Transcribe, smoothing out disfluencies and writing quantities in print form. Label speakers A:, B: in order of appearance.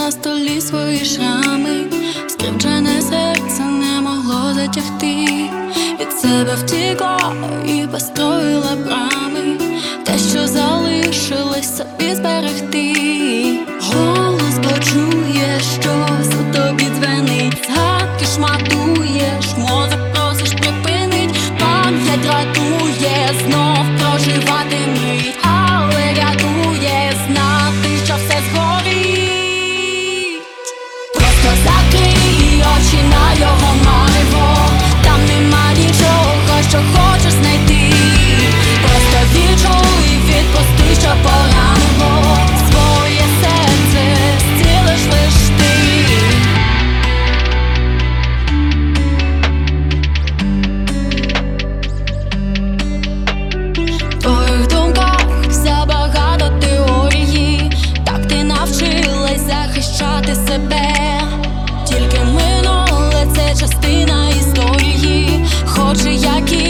A: на столі свої шрами, скривджене серце не могло затягти. Від себе втікла і построїла брами, те, що залишилось собі зберегти. Голос почує, щось у тобі дзвенить, згадки шматуєш, мозок просиш припинить, пам'ять рятує, знов проживати мить, але рятує знати, що все згорить. Просто закрий очі на його марево, там нема нічого, що хочеш знайти. Просто відчуй, відпусти, що поранило, своє серце зцілиш лиш ти. В твоїх думках забагато теорії, так ти навчилась захищати себе. Тільки минуле — це частина історії, хоч і як і